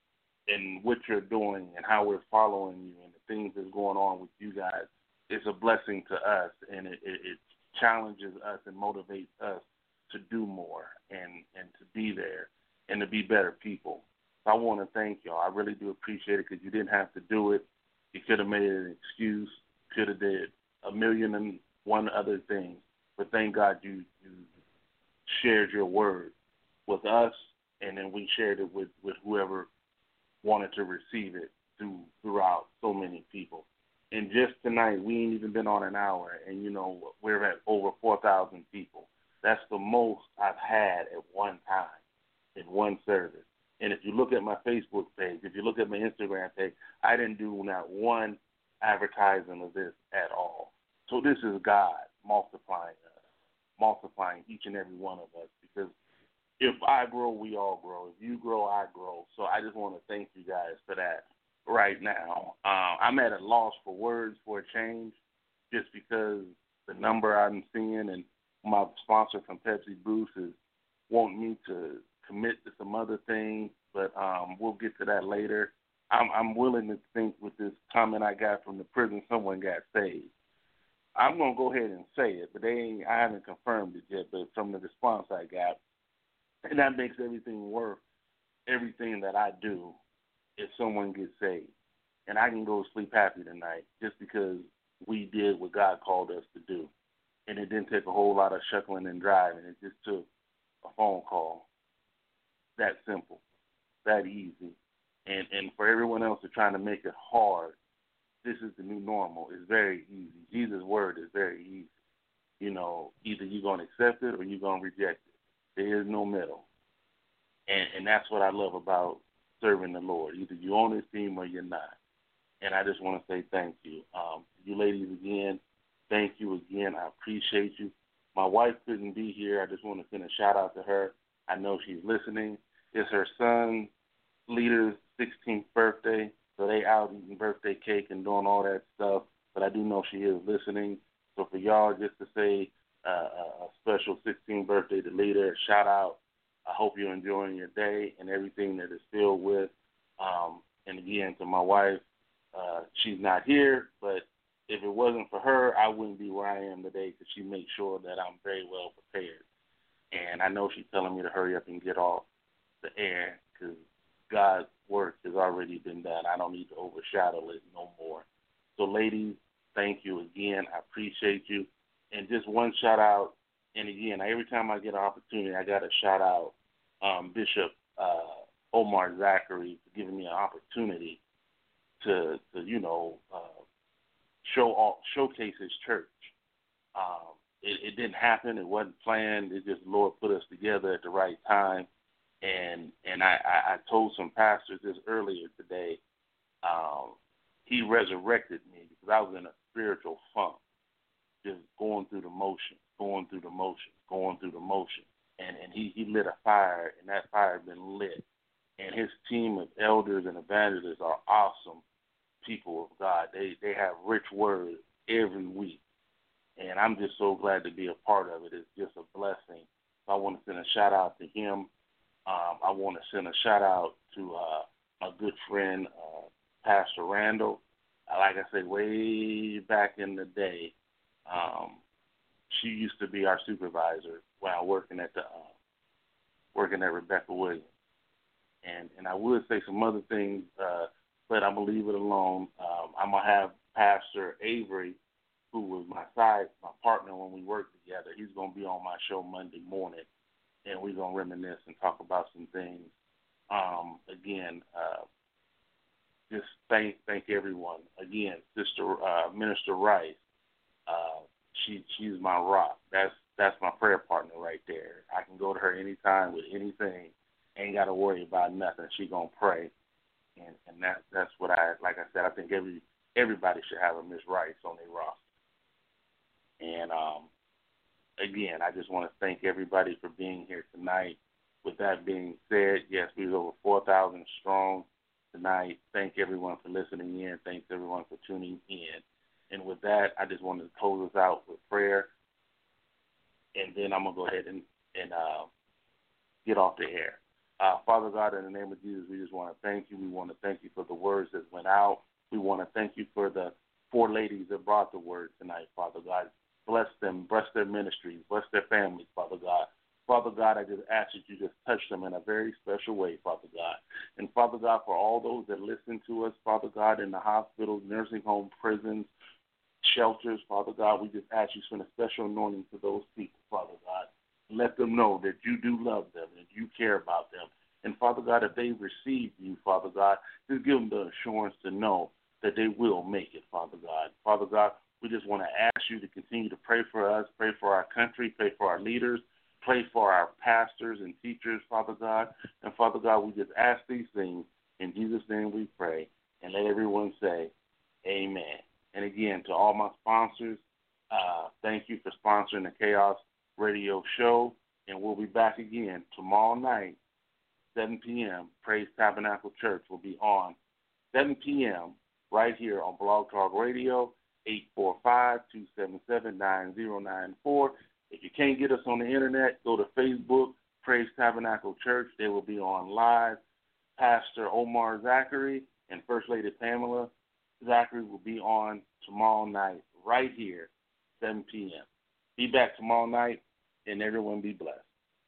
and what you're doing and how we're following you and the things that's going on with you guys is a blessing to us, and it, it, it challenges us and motivates us to do more and, and to be there and to be better people. So I want to thank y'all. I really do appreciate it, because you didn't have to do it. You could have made it an excuse, could have did a million and one other things. But thank God you, you shared your word with us, and then we shared it with, with whoever wanted to receive it through throughout so many people. And just tonight, we ain't even been on an hour, and, you know, we're at over four thousand people. That's the most I've had at one time in one service. And if you look at my Facebook page, if you look at my Instagram page, I didn't do not one advertising of this at all. So this is God multiplying us, multiplying each and every one of us, because if I grow, we all grow. If you grow, I grow. So I just want to thank you guys for that right now. Uh, I'm at a loss for words for a change, just because the number I'm seeing, and my sponsor from Pepsi, Bruce, is wanting me to commit to some other things, but um, we'll get to that later. I'm, I'm willing to think with this comment I got from the prison, someone got saved. I'm going to go ahead and say it, but they ain't, I haven't confirmed it yet, but from the response I got, and that makes everything worth everything that I do if someone gets saved. And I can go to sleep happy tonight just because we did what God called us to do. And it didn't take a whole lot of shuckling and driving. It just took a phone call. That simple, that easy. And and for everyone else that's trying to make it hard, this is the new normal. It's very easy. Jesus' word is very easy. You know, either you're going to accept it or you're going to reject it. There is no middle. And and that's what I love about serving the Lord. Either you're on this team or you're not. And I just want to say thank you. Um, you ladies, again, thank you again. I appreciate you. My wife couldn't be here. I just want to send a shout-out to her. I know she's listening. It's her son, Leader's sixteenth birthday, so they out eating birthday cake and doing all that stuff. But I do know she is listening. So for y'all, just to say uh, a special sixteenth birthday to Leader, shout-out. I hope you're enjoying your day and everything that it's filled with. Um, and again, to my wife, uh, she's not here, but if it wasn't for her, I wouldn't be where I am today, because she makes sure that I'm very well prepared. And I know she's telling me to hurry up and get off the air, because God's work has already been done. I don't need to overshadow it no more. So, ladies, thank you again. I appreciate you. And just one shout-out, and again, every time I get an opportunity, I got to shout out um, Bishop uh, Omar Zachary for giving me an opportunity to, to you know, uh, show all, showcase his church. Um, it, it didn't happen. It wasn't planned. It just the Lord put us together at the right time. And and I, I, I told some pastors this earlier today. Um, he resurrected me because I was in a spiritual funk, just going through the motion, going through the motion, going through the motion. And and he, he lit a fire, and that fire had been lit. And his team of elders and evangelists are awesome people of God. They they have rich words every week. And I'm just so glad to be a part of it. It's just a blessing. So I want to send a shout out to him. Um, I want to send a shout out to uh, my good friend, uh, Pastor Randall. Like I said, way back in the day, um, she used to be our supervisor while working at the uh, working at Rebecca Williams. And and I would say some other things, uh, but I'm gonna leave it alone. Um, I'm gonna have Pastor Avery, who was my side, my partner when we worked together. He's gonna be on my show Monday morning, and we're gonna reminisce and talk about some things. Um, again, uh, just thank thank everyone. Again, Sister uh, Minister Rice, uh, she she's my rock. That's that's my prayer partner right there. I can go to her anytime with anything. Ain't got to worry about nothing. She gonna pray, and and that that's what I like. I said, I think every everybody should have a Miss Rice on their roster. And um, again, I just want to thank everybody for being here tonight. With that being said, yes, we're over four thousand strong tonight. Thank everyone for listening in. Thanks everyone for tuning in. And with that, I just wanted to close us out with prayer, and then I'm gonna go ahead and and uh, get off the air. Uh, Father God, in the name of Jesus, we just want to thank you. We want to thank you for the words that went out. We want to thank you for the four ladies that brought the word tonight, Father God. Bless them, bless their ministries, bless their families, Father God. Father God, I just ask that you just touch them in a very special way, Father God. And Father God, for all those that listen to us, Father God, in the hospitals, nursing homes, prisons, shelters, Father God, we just ask you to send a special anointing to those people, Father God. Let them know that you do love them and you care about them. And, Father God, if they receive you, Father God, just give them the assurance to know that they will make it, Father God. Father God, we just want to ask you to continue to pray for us, pray for our country, pray for our leaders, pray for our pastors and teachers, Father God. And, Father God, we just ask these things. In Jesus' name we pray. And let everyone say amen. And, again, to all my sponsors, uh, thank you for sponsoring the Chaos Radio show, and we'll be back again tomorrow night, seven p.m. Praise Tabernacle Church will be on seven p.m. right here on Blog Talk Radio, eight four five, two seven seven, nine zero nine four. If you can't get us on the internet, go to Facebook, Praise Tabernacle Church. They will be on live. Pastor Omar Zachary and First Lady Pamela Zachary will be on tomorrow night right here, seven p.m. Be back tomorrow night, and everyone be blessed.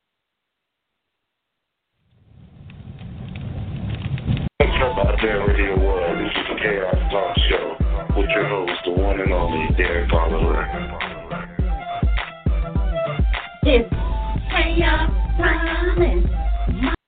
Out there radio world, this is the Chaos Talk Show with your host, the one and only Derek Oliver. It's chaos time.